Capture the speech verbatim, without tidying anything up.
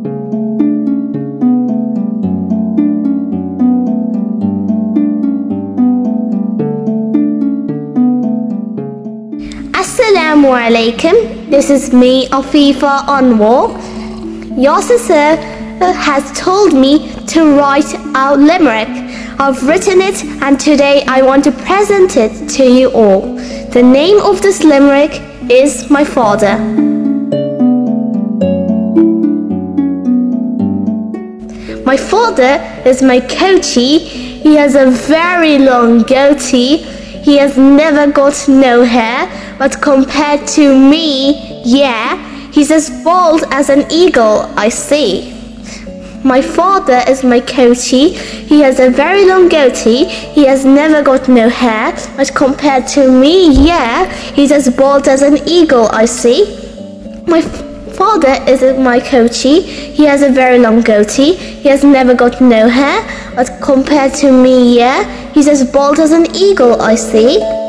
Assalamu alaikum. This is me, Afifa Anwar. Yasser sir has told me to write a limerick. I've written it and today I want to present it to you all. The name of this limerick is My Father. My father is my coachee. He has a very long goatee. He has never got no hair, but compared to me, yeah, he's as bald as an eagle, I see. My father is my coachee. He has a very long goatee. He has never got no hair, but compared to me, yeah, he's as bald as an eagle, I see. My father is my coachee. He has a very long goatee. He has never got no hair, but compared to me, yeah, he's as bald as an eagle, I see.